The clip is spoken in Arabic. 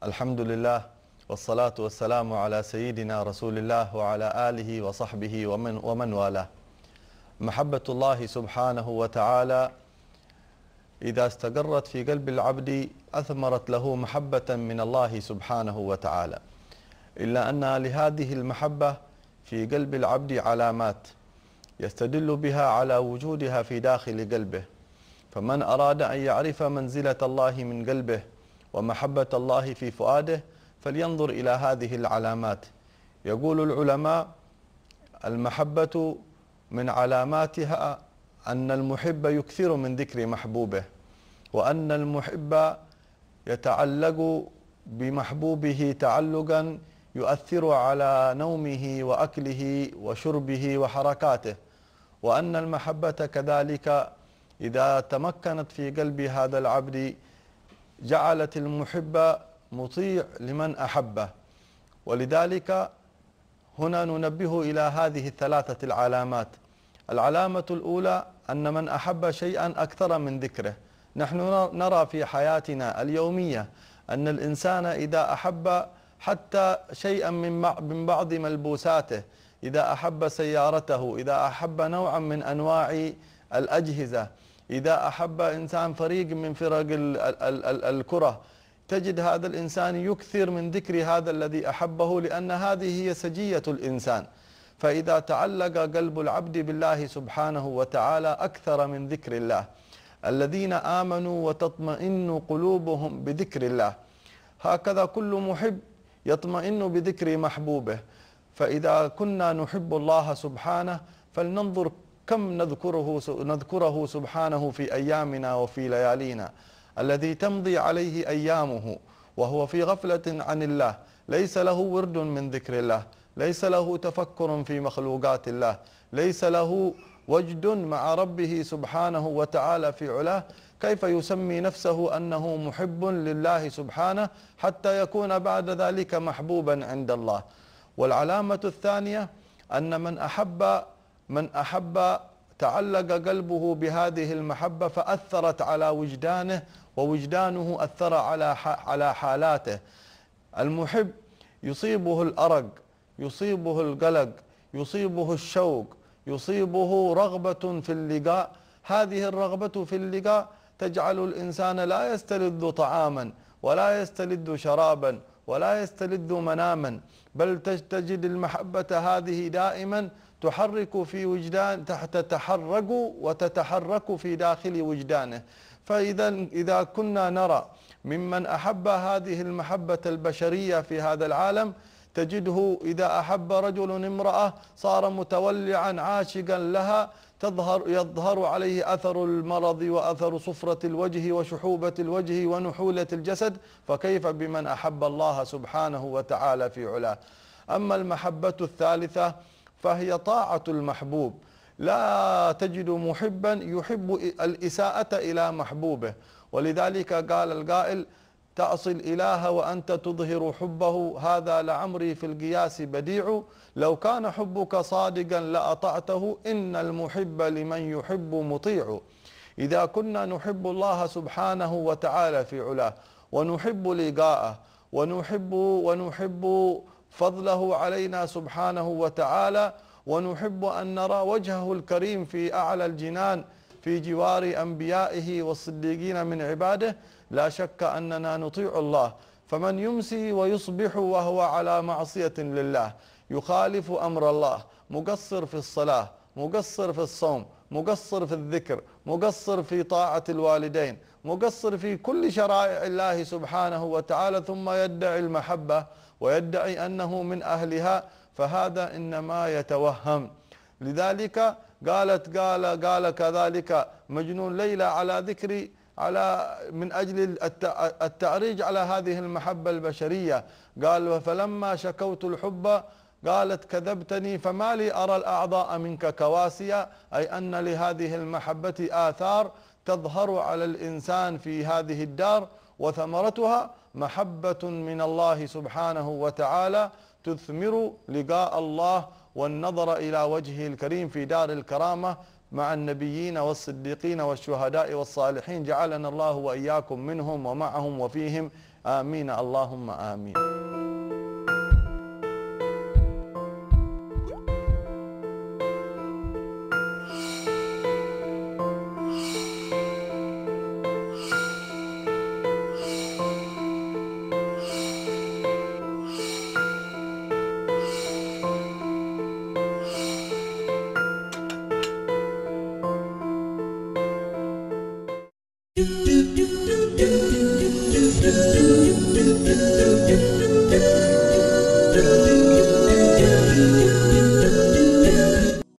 الحمد لله والصلاة والسلام على سيدنا رسول الله وعلى آله وصحبه ومن والاه. محبة الله سبحانه وتعالى إذا استقرت في قلب العبد أثمرت له محبة من الله سبحانه وتعالى، إلا أن لهذه المحبة في قلب العبد علامات يستدل بها على وجودها في داخل قلبه. فمن أراد أن يعرف منزلة الله من قلبه ومحبة الله في فؤاده فلينظر إلى هذه العلامات. يقول العلماء: المحبة من علاماتها أن المحب يكثر من ذكر محبوبه، وأن المحب يتعلق بمحبوبه تعلقا يؤثر على نومه وأكله وشربه وحركاته، وأن المحبة كذلك إذا تمكنت في قلب هذا العبد جعلت المحب مطيع لمن أحبه. ولذلك هنا ننبه إلى هذه الثلاثة العلامات. العلامة الأولى أن من أحب شيئا أكثر من ذكره. نحن نرى في حياتنا اليومية أن الإنسان إذا أحب حتى شيئا من بعض ملبوساته، إذا أحب سيارته، إذا أحب نوعا من أنواع الأجهزة، إذا أحب إنسان فريق من فرق الكرة، تجد هذا الإنسان يكثر من ذكر هذا الذي أحبه، لأن هذه هي سجية الإنسان. فإذا تعلق قلب العبد بالله سبحانه وتعالى أكثر من ذكر الله. الذين آمنوا وتطمئن قلوبهم بذكر الله. هكذا كل محب يطمئن بذكر محبوبه. فإذا كنا نحب الله سبحانه فلننظر كم نذكره سبحانه في أيامنا وفي ليالينا، الذي تمضي عليه أيامه وهو في غفلة عن الله، ليس له ورد من ذكر الله، ليس له تفكر في مخلوقات الله، ليس له وجد مع ربه سبحانه وتعالى في علاه. كيف يسمي نفسه أنه محب لله سبحانه حتى يكون بعد ذلك محبوبا عند الله؟ والعلامة الثانية أن من أحب تعلق قلبه بهذه المحبة فأثرت على وجدانه، ووجدانه أثر على حالاته. المحب يصيبه الأرق، يصيبه القلق، يصيبه الشوق، يصيبه رغبة في اللقاء. هذه الرغبة في اللقاء تجعل الإنسان لا يستلذ طعاما ولا يستلذ شرابا ولا يستلذ مناما، بل تجد المحبة هذه دائما تحرك في وجدان، تتحرك وتتحرك في داخل وجدانه. فإذا كنا نرى ممن أحب هذه المحبة البشرية في هذا العالم، تجده إذا أحب رجل امرأة صار متولعا عاشقا لها، يظهر عليه أثر المرض وأثر صفرة الوجه وشحوبة الوجه ونحولة الجسد. فكيف بمن أحب الله سبحانه وتعالى في علاه؟ أما المحبة الثالثة فهي طاعة المحبوب. لا تجد محبا يحب الإساءة إلى محبوبه، ولذلك قال القائل: تعصي الإله وأنت تظهر حبه، هذا لعمري في القياس بديع، لو كان حبك صادقا لأطعته، إن المحب لمن يحب مطيع. إذا كنا نحب الله سبحانه وتعالى في علاه، ونحب لقاءه، ونحب فضله علينا سبحانه وتعالى، ونحب أن نرى وجهه الكريم في أعلى الجنان في جوار أنبيائه والصديقين من عباده، لا شك أننا نطيع الله. فمن يمسي ويصبح وهو على معصية لله، يخالف أمر الله، مقصر في الصلاة، مقصر في الصوم، مقصر في الذكر، مقصر في طاعة الوالدين، مقصر في كل شرائع الله سبحانه وتعالى، ثم يدعي المحبة ويدعي أنه من أهلها، فهذا إنما يتوهم. لذلك قال كذلك مجنون ليلى على ذكري، من أجل التعريج على هذه المحبة البشرية. قال: فلما شكوت الحب قالت كذبتني فما لي أرى الأعضاء منك كواسيا، أي أن لهذه المحبة آثار تظهر على الإنسان في هذه الدار، وثمرتها محبة من الله سبحانه وتعالى تثمر لقاء الله والنظر إلى وجهه الكريم في دار الكرامة مع النبيين والصديقين والشهداء والصالحين. جعلنا الله وإياكم منهم ومعهم وفيهم. آمين اللهم آمين. do do do do do do do